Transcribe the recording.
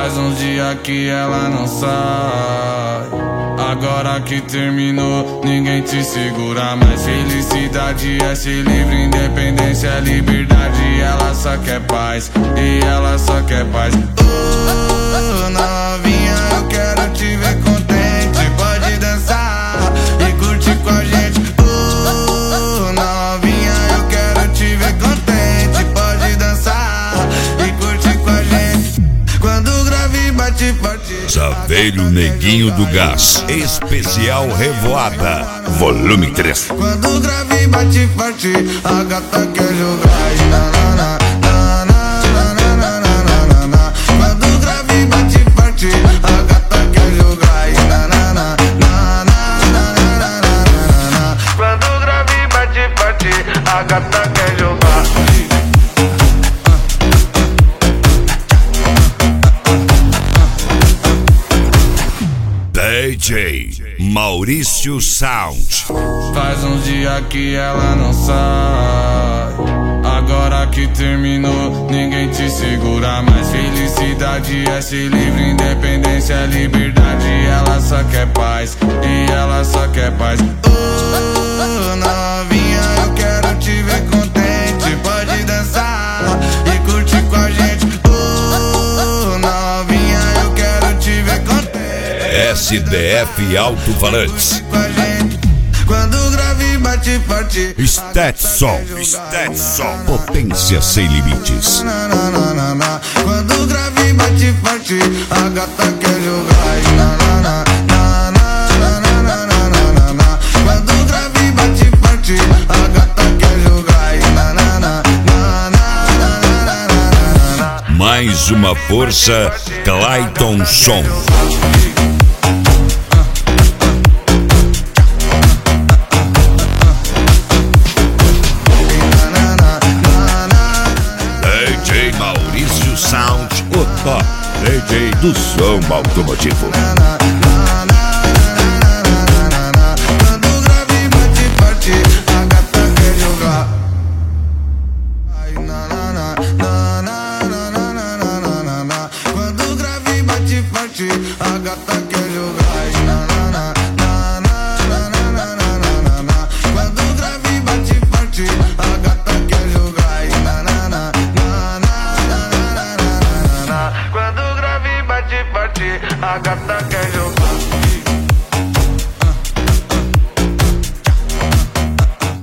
Faz uns dias que ela não sai. Agora que terminou, ninguém te segura mais. Felicidade é ser livre, independência é liberdade. Ela só quer paz, e ela só quer paz. Oh, novinha, eu quero te ver contente. Pode dançar e curtir com a gente. Oh, novinha, eu quero te ver contente. Pode dançar e curtir com a gente. Quando o grave bate forte, Saveiro Neguinho do Gás, especial Revoada, volume 3. quando o grave bate forte, a gata quer jogar. E na, na, na, na, na, na, na, na, na, na. Quando o grave bate forte, a gata quer jogar. E na, na, na, na, na, na, na, na, na. Quando o grave bate forte, a gata quer jogar. DJ Maurício Sound. Faz uns dias que ela não sai. Agora que terminou, ninguém te segura mais. Felicidade é ser livre, independência é liberdade. Ela só quer paz, e ela só quer paz. Oh, novinha, eu quero te ver contente. Pode dançar e curtir com a gente. Oh, novinha, eu quero te ver contente. SDF Alto-Falantes. Com a gente. Quando o grave bate forte, Stetson, potência sem limites. na, na, na, na, na. Quando o grave bate forte, a gata quer jogar. E na, na, na, na, na, na, na, na, na, na. Quando o grave bate forte, a gata quer jogar. E na, na, na, na, na, na, na, na, na. Mais uma força, Clayton Som. DJ Maurício Sound, o top DJ do som automotivo. Na, na,